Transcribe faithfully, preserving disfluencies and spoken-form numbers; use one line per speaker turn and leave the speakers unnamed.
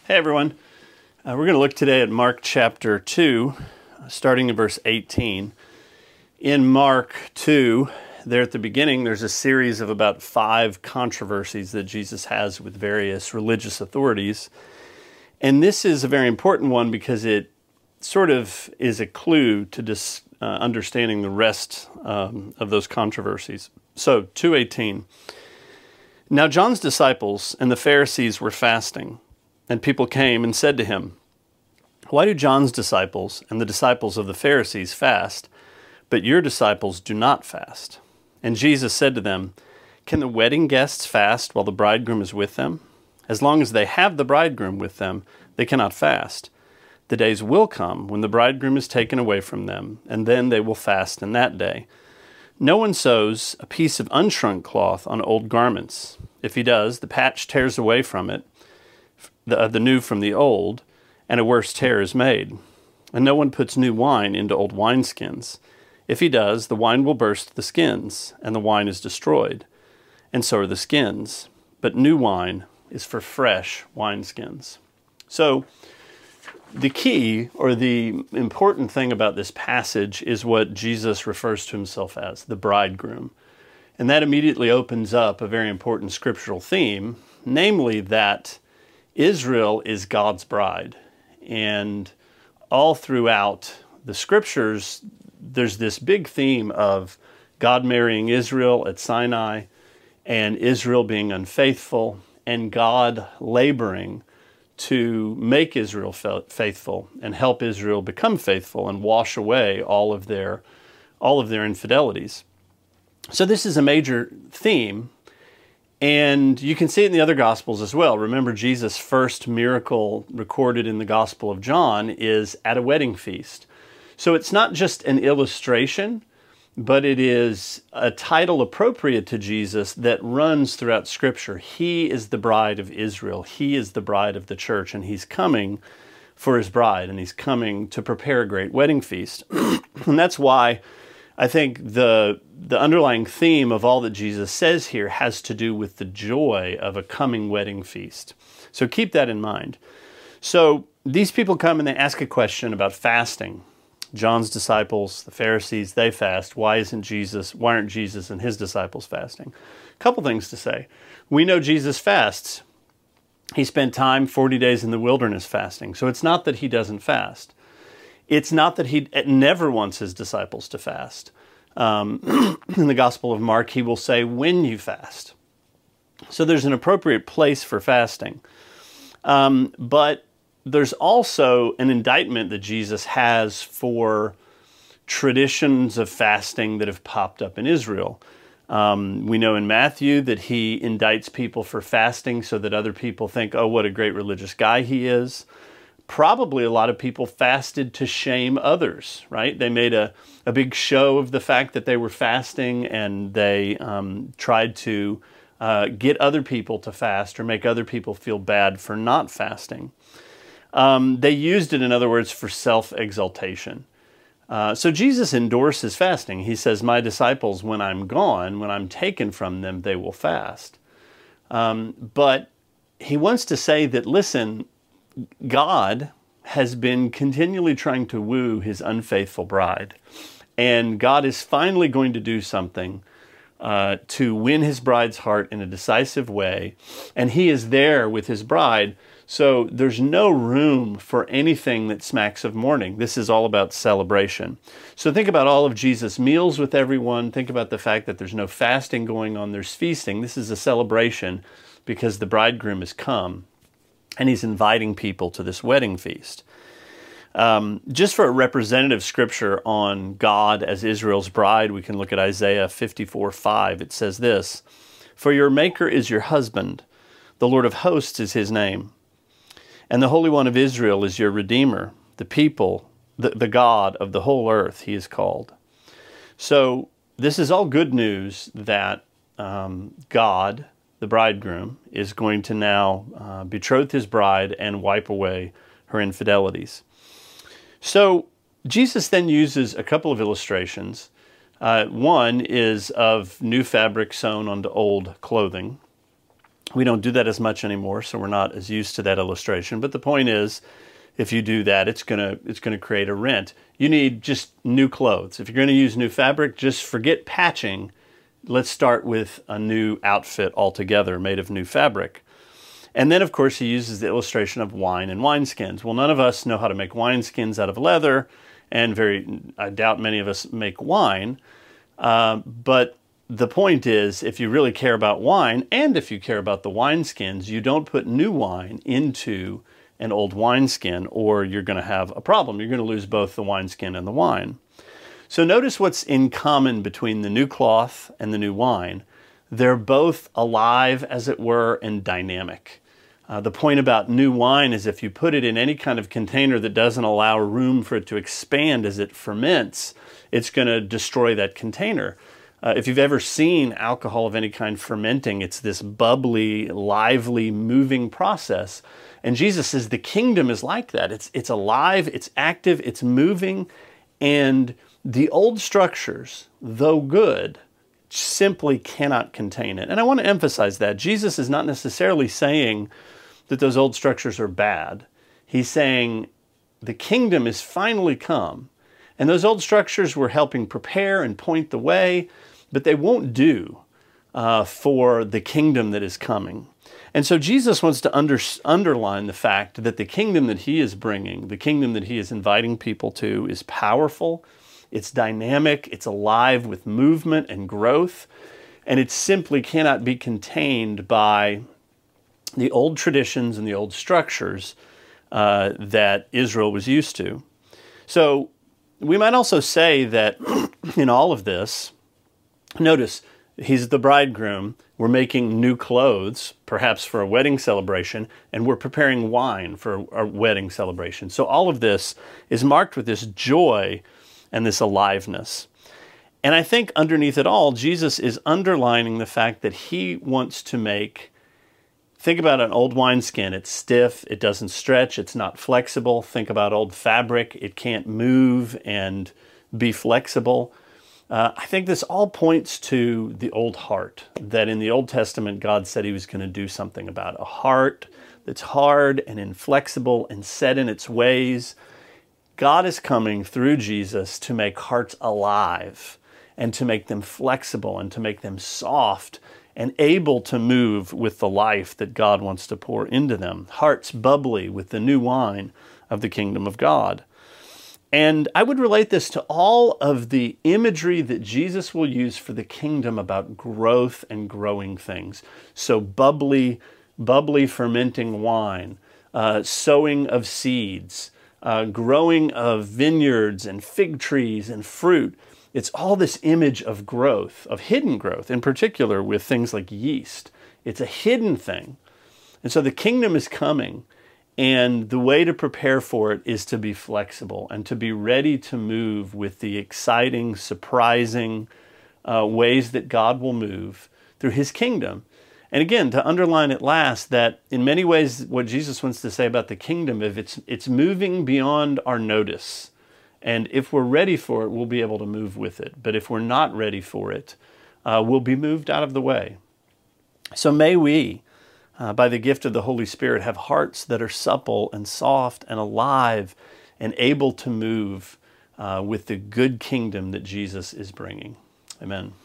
Hey everyone, uh, we're going to look today at Mark chapter two, starting in verse eighteen. In Mark two, there at the beginning, there's a series of about five controversies that Jesus has with various religious authorities. And this is a very important one because it sort of is a clue to dis, uh, understanding the rest um, of those controversies. So, two eighteen. Now John's disciples and the Pharisees were fasting. And people came and said to him, "Why do John's disciples and the disciples of the Pharisees fast, but your disciples do not fast?" And Jesus said to them, "Can the wedding guests fast while the bridegroom is with them? As long as they have the bridegroom with them, they cannot fast. The days will come when the bridegroom is taken away from them, and then they will fast in that day. No one sews a piece of unshrunk cloth on old garments. If he does, the patch tears away from it, The, uh, the new from the old, and a worse tear is made. And no one puts new wine into old wineskins. If he does, the wine will burst the skins, and the wine is destroyed. And so are the skins. But new wine is for fresh wineskins." So, the key, or the important thing about this passage is what Jesus refers to himself as, the bridegroom. And that immediately opens up a very important scriptural theme, namely that Israel is God's bride. And all throughout the scriptures, there's this big theme of God marrying Israel at Sinai, and Israel being unfaithful, and God laboring to make Israel faithful and help Israel become faithful and wash away all of their, all of their infidelities. So this is a major theme. And you can see it in the other Gospels as well. Remember, Jesus' first miracle recorded in the Gospel of John is at a wedding feast. So it's not just an illustration, but it is a title appropriate to Jesus that runs throughout Scripture. He is the bride of Israel. He is the bride of the church, and he's coming for his bride, and he's coming to prepare a great wedding feast. And that's why I think the the underlying theme of all that Jesus says here has to do with the joy of a coming wedding feast. So keep that in mind. So these people come and they ask a question about fasting. John's disciples, the Pharisees, they fast. Why isn't Jesus, why aren't Jesus and his disciples fasting? A couple things to say. We know Jesus fasts. He spent time, forty days in the wilderness fasting. So it's not that he doesn't fast. It's not that he never wants his disciples to fast. Um, in the Gospel of Mark, he will say, "when you fast." So there's an appropriate place for fasting. Um, but there's also an indictment that Jesus has for traditions of fasting that have popped up in Israel. Um, we know in Matthew that he indicts people for fasting so that other people think, oh, what a great religious guy he is. Probably a lot of people fasted to shame others, right? They made a, a big show of the fact that they were fasting, and they um, tried to uh, get other people to fast or make other people feel bad for not fasting. Um, they used it, in other words, for self-exaltation. Uh, so Jesus endorses fasting. He says, "My disciples, when I'm gone, when I'm taken from them, they will fast." Um, but he wants to say that, listen, God has been continually trying to woo his unfaithful bride. And God is finally going to do something uh, to win his bride's heart in a decisive way. And he is there with his bride. So there's no room for anything that smacks of mourning. This is all about celebration. So think about all of Jesus' meals with everyone. Think about the fact that there's no fasting going on. There's feasting. This is a celebration because the bridegroom has come. And he's inviting people to this wedding feast. Um, just for a representative scripture on God as Israel's bride, we can look at Isaiah fifty-four five. It says this, "For your Maker is your husband, the Lord of hosts is his name, and the Holy One of Israel is your Redeemer, the people, the, the God of the whole earth he is called." So this is all good news that um, God, the bridegroom, is going to now uh, betroth his bride and wipe away her infidelities. So Jesus then uses a couple of illustrations. Uh, one is of new fabric sewn onto old clothing. We don't do that as much anymore, so we're not as used to that illustration. But the point is, if you do that, it's gonna it's gonna create a rent. You need just new clothes. If you're gonna use new fabric, just forget patching. Let's start with a new outfit altogether made of new fabric. And then, of course, he uses the illustration of wine and wineskins. Well, none of us know how to make wineskins out of leather, and very I doubt many of us make wine. Uh, but the point is, if you really care about wine, and if you care about the wineskins, you don't put new wine into an old wineskin, or you're going to have a problem. You're going to lose both the wineskin and the wine. So notice what's in common between the new cloth and the new wine. They're both alive, as it were, and dynamic. Uh, the point about new wine is if you put it in any kind of container that doesn't allow room for it to expand as it ferments, it's going to destroy that container. Uh, if you've ever seen alcohol of any kind fermenting, it's this bubbly, lively, moving process. And Jesus says the kingdom is like that. It's, it's alive, it's active, it's moving, and the old structures, though good, simply cannot contain it. And I want to emphasize that. Jesus is not necessarily saying that those old structures are bad. He's saying the kingdom is finally come, and those old structures were helping prepare and point the way, but they won't do uh, for the kingdom that is coming. And so Jesus wants to under, underline the fact that the kingdom that he is bringing, the kingdom that he is inviting people to, is powerful, it's dynamic, it's alive with movement and growth, and it simply cannot be contained by the old traditions and the old structures uh, that Israel was used to. So we might also say that in all of this, notice, he's the bridegroom, we're making new clothes, perhaps for a wedding celebration, and we're preparing wine for a wedding celebration. So all of this is marked with this joy and this aliveness. And I think underneath it all, Jesus is underlining the fact that he wants to make, think about an old wineskin, it's stiff, it doesn't stretch, it's not flexible. Think about old fabric, it can't move and be flexible. Uh, I think this all points to the old heart, that in the Old Testament, God said he was going to do something about. A heart that's hard and inflexible and set in its ways. God is coming through Jesus to make hearts alive and to make them flexible and to make them soft and able to move with the life that God wants to pour into them. Hearts bubbly with the new wine of the kingdom of God. And I would relate this to all of the imagery that Jesus will use for the kingdom about growth and growing things. So bubbly, bubbly fermenting wine, uh, sowing of seeds, uh, growing of vineyards and fig trees and fruit. It's all this image of growth, of hidden growth, in particular with things like yeast. It's a hidden thing. And so the kingdom is coming. And the way to prepare for it is to be flexible and to be ready to move with the exciting, surprising uh, ways that God will move through his kingdom. And again, to underline at last that in many ways what Jesus wants to say about the kingdom, if it's, it's moving beyond our notice. And if we're ready for it, we'll be able to move with it. But if we're not ready for it, uh, we'll be moved out of the way. So may we, Uh, by the gift of the Holy Spirit, have hearts that are supple and soft and alive and able to move uh, with the good kingdom that Jesus is bringing. Amen.